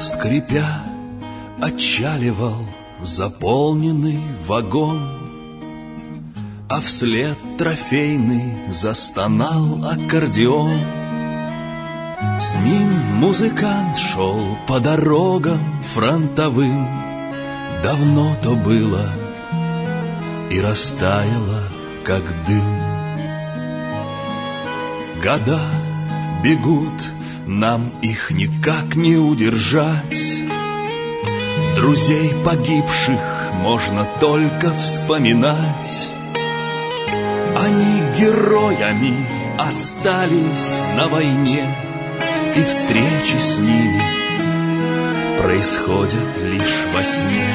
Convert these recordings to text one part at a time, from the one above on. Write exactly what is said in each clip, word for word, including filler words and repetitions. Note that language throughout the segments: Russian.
Скрипя, отчаливал заполненный вагон, а вслед трофейный застонал аккордеон. С ним музыкант шел по дорогам фронтовым. Давно то было и растаяло, как дым. Года бегут, нам их никак не удержать. Друзей погибших можно только вспоминать. Они героями остались на войне, и встречи с ними происходят лишь во сне.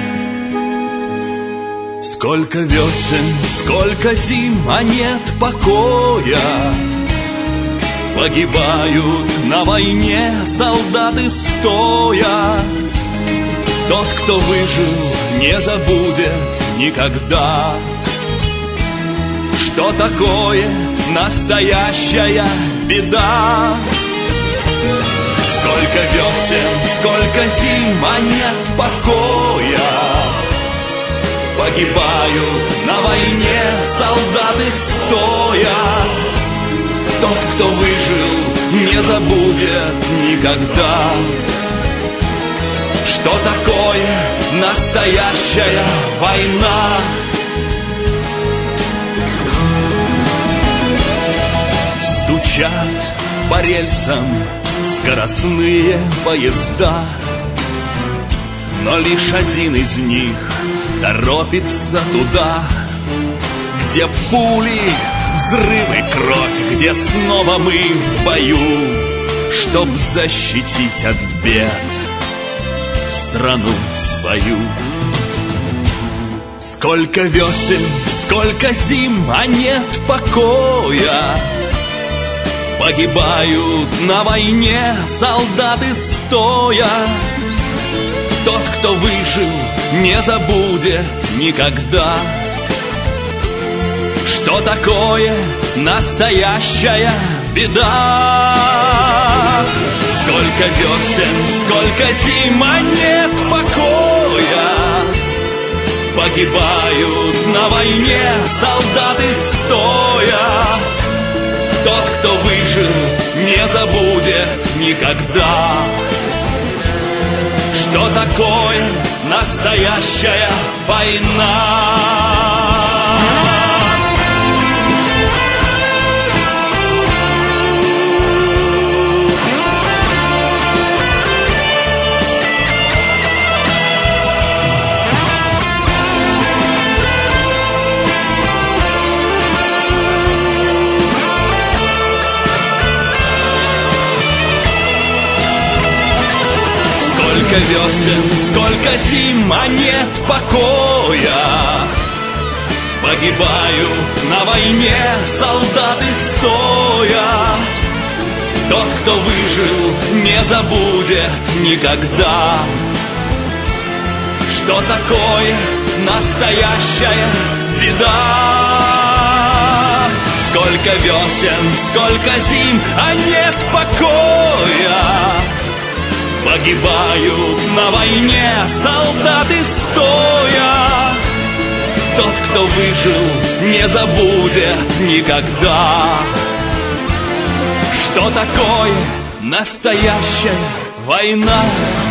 Сколько весен, сколько зим, а нет покоя. Погибают на войне солдаты стоя. Тот, кто выжил, не забудет никогда, что такое настоящая беда. Сколько весен, сколько зим, а нет покоя. Погибают на войне солдаты стоя. Тот, кто выжил, не забудет никогда, что такое настоящая война. Стучат по рельсам скоростные поезда, но лишь один из них торопится туда, где пули, взрывы, кровь, где снова мы в бою, чтоб защитить от бед страну свою. Сколько весен, сколько зим, а нет покоя. Погибают на войне солдаты стоя. Тот, кто выжил, не забудет никогда, что такое настоящая беда. Сколько весен, сколько зим, а нет покоя. Погибают на войне солдаты стоя. Тот, кто выжил, не забудет никогда, что такое настоящая война. Сколько весен, сколько зим, а нет покоя. Погибают на войне солдаты стоя. Тот, кто выжил, не забудет никогда, что такое настоящая беда. Сколько весен, сколько зим, а нет покоя. Погибают на войне солдаты стоя. Тот, кто выжил, не забудет никогда, что такое настоящая война.